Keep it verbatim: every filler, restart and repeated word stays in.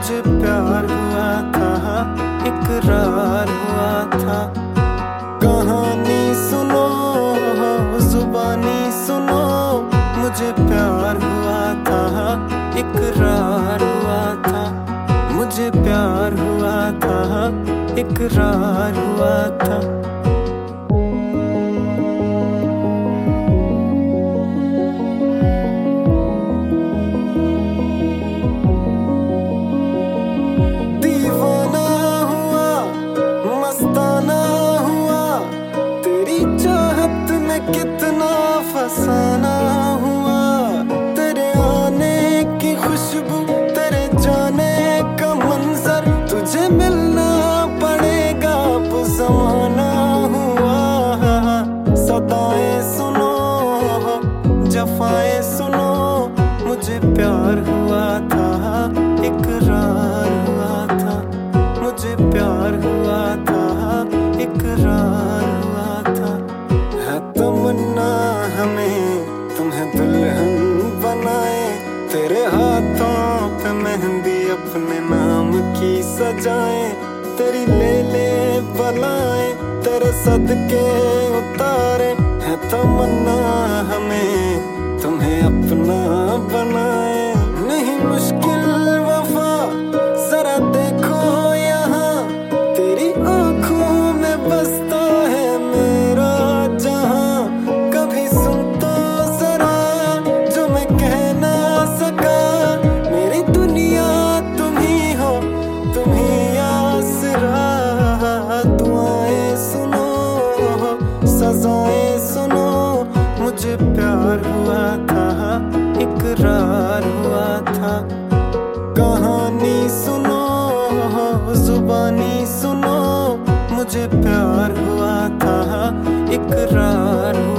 मुझे प्यार हुआ था, इकरार हुआ था। कहानी सुनो, जुबानी सुनो, मुझे प्यार हुआ था, इकरार हुआ था। मुझे प्यार हुआ था, इकरार हुआ था। दीवाना हुआ, मस्ताना हुआ, तेरी चाहत में कितना फसाना हुआ। तेरे आने की खुशबू, तेरे जाने का मंजर, तुझे मिलना पड़ेगा अब ज़माना हुआ। सदाएं सुनो, जफाएं सुनो, मुझे प्यार हुआ था, इकरार हुआ था। मुझे प्यार हुआ था, इकरार हुआ था। है तमन्ना हमें तुम्हें दुल्हन बनाए, तेरे हाथों पे मेहंदी अपने नाम की सजाए। तेरी ले ले बलाए, तेरे सदके उतारे। है तमन्ना हमें तुम्हें अपना बनाए। नहीं मुश्किल वफा, जरा देखो यहाँ, तेरी आंखों में बसता है मेरा जहां। कभी सुन तो जरा जो मैं कह ना सका, मेरी दुनिया तुम ही हो, तुम ही आसरा। दुआएं सुनो, सजाएं सुनो, मुझे प्यार हुआ था, इकरार हुआ था। कहानी सुनो, जुबानी सुनो, मुझे प्यार हुआ था, इकरार हुआ था।